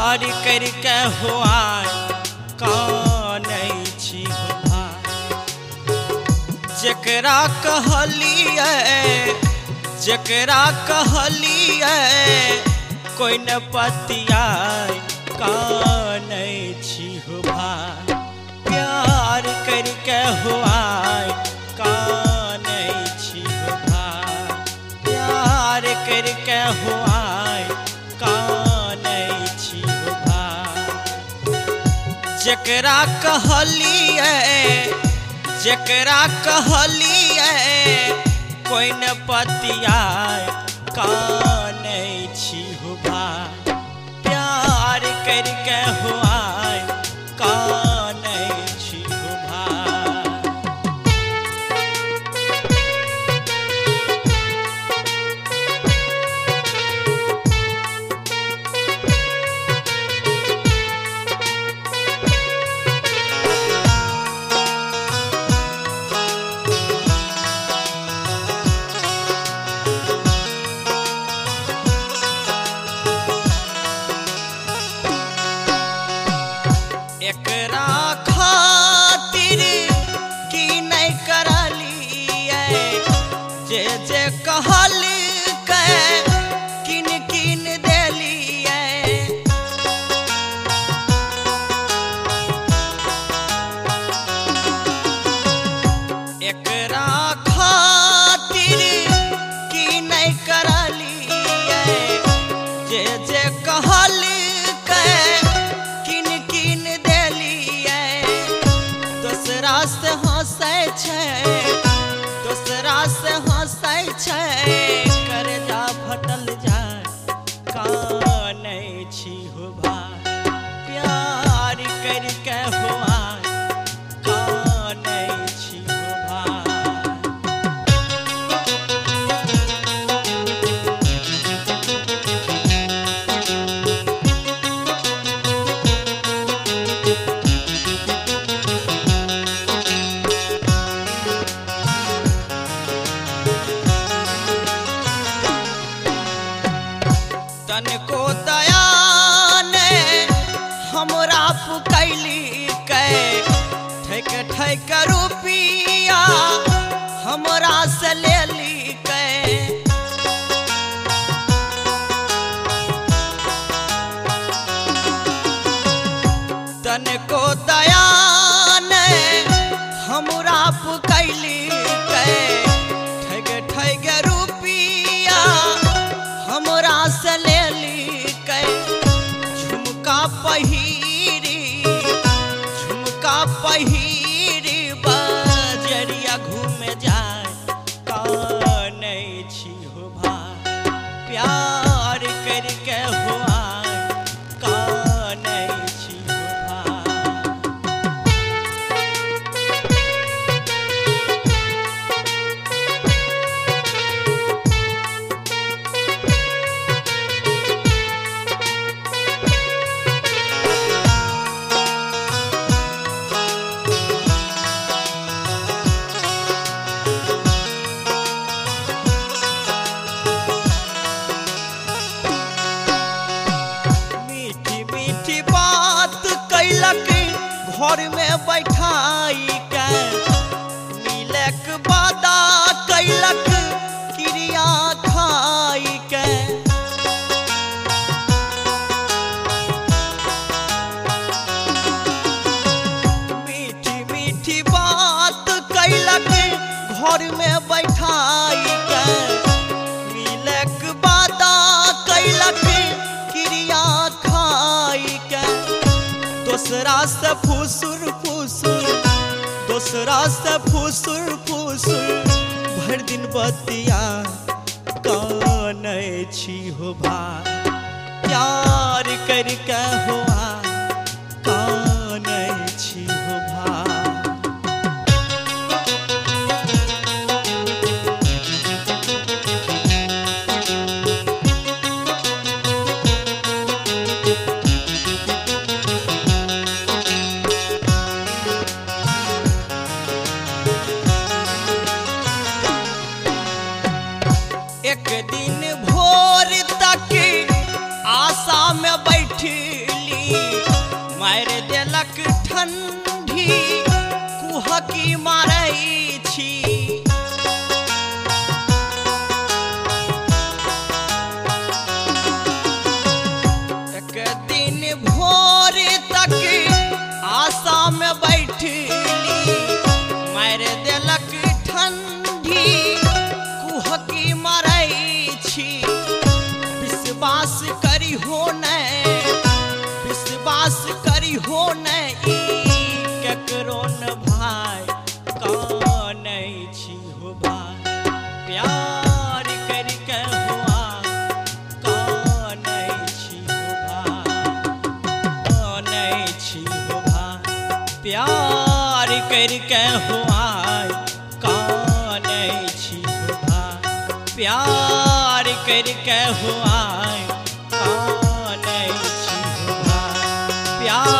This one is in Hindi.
प्यार करके हुआ कानै छी हो भाई। जकरा कहलिए कोई न पतियाय कानै छी हो भाई। प्यार करके हुआ कानै छी हो भाई। प्यार करके हुआ कानै छी हो भाई। जकरा कहलिए कोई न पतियाय कानै छी हो भाई। प्यार करके हुआ कानै छी हो भाई। एकरा खातिर की नहीं करलिए जे जे कहलकै किन किन देलिए। एकरा खातिर की नहीं करलिए जे जे कहलकै किन किन देलिए। दोसरा से हंसै छै कर्जा फटल जाय कानै छी हो भाई। प्यार करके हुआ कानै छी हो भाई। तनको दया ने हमरा पुकैली ठैक ठैक रुपया हमरा से लेली तनको दया ने हमरा पुकैली ठैक ठैक रुपया हमरा से लेली। झुमका पहिरी बजरिया घूमे जाय कानै छी हो भाई। प्यार करके हुआ कानै छी हो भाई। घर में बैठाई के मिलक वादा कैलक क्रिया खाई के। मीठी मीठी बात कैलक घर में बैठाई के मिलक वादा कैलक क्रिया खाई के। दोसरा से फुसुर भर दिन बतिया कानै छी हो भाई। प्यार करके हुआ कानै छी हो भाई। एक दिन भोर तक आशा में बैठली हो नहीं केकरो न भाई कानै छी हो भाई प्यार करके हुआ कानै छी हो भाई कानै छी हो भाई प्यार करके हुआ कानै छी हो भाई प्यार करके हुआ कानै छी हो भाई प्यार